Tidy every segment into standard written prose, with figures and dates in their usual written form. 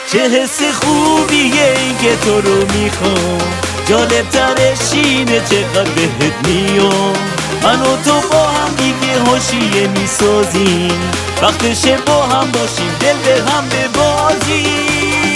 چه حس خوبیه این که تو رو میخوام، جالب ترش اینه چقدر بهت میام. من و تو با هم دیگه حاشیه میسازیم، وقتشه با هم باشیم دل به هم ببازیم.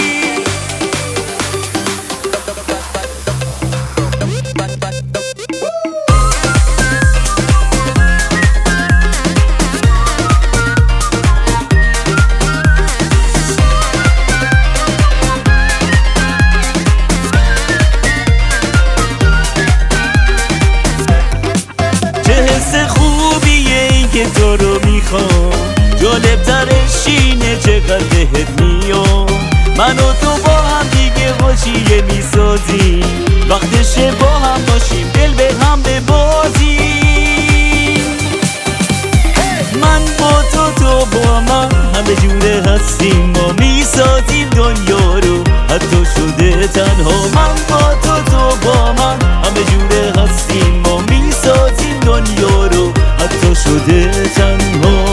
که تو رو میخوام، جالب ترش اینه چقدر بهت میام. من و تو با هم دیگه حاشیه میسازیم، وقتشه با هم باشیم دل به هم ببازیم. من با تو با من همه جوره هستیم، ما میسازیم دنیا رو حتی شده تنها. من با تو با من همه جوره هستیم، ما میسازیم دنیا رو حتی شده تنها.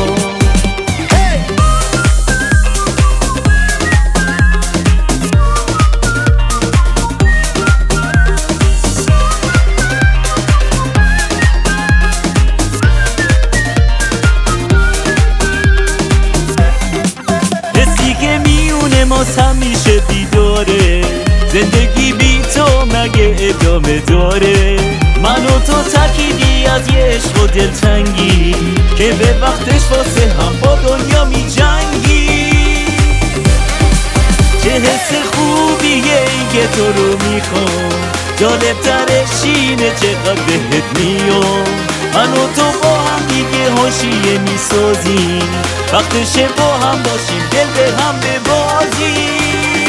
حسی که میونه ماست همیشه بیداره، زندگی بی تو مگه ادامه داره؟ من و تو ترکیبی از یه عشق و دلتنگی که به وقتش واسه هم با دنیا می جنگی. چه حس خوبیه این که تو رو میخوام، جالب ترش اینه چقدر بهت میام. من و تو با هم دیگه حاشیه میسازیم، وقتشه با هم باشیم دل به هم ببازیم.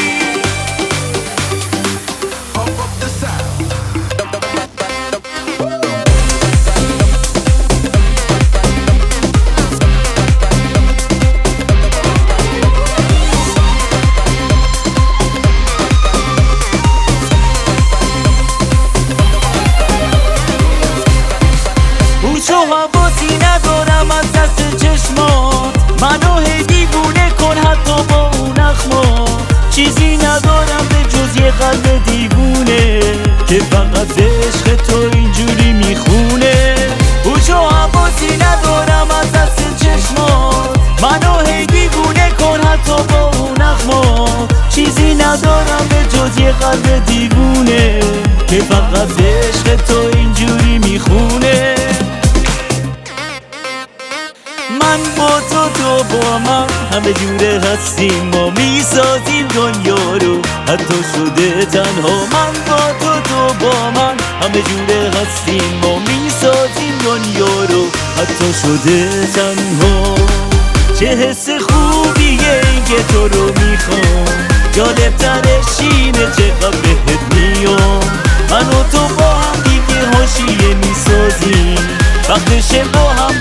چو حواسی ندارم از دست چشمات، منو هی دیوونه کن حتی با اون اخمات. چیزی ندارم به جز یه قلب دیوونه که فقط به عشق تو اینجوری میخونه. چو حواسی ندارم از دست چشمات، منو هی دیوونه کن حتی با اون اخمات. چیزی ندارم به جز یه قلب دیوونه که فقط به عشق تو اینجوری میخونه. من با تو با من همه جوره هستیم، ما میسازیم دنیا رو حتی شده تنها. من با تو با من همه جوره هستیم، ما میسازیم دنیا رو حتی شده تنها. چه حس خوبیه این که تو رو میخوام، جالب ترش اینه چقدر بهت میام. من و تو با هم دیگه حاشیه میسازیم، وقتشه با هم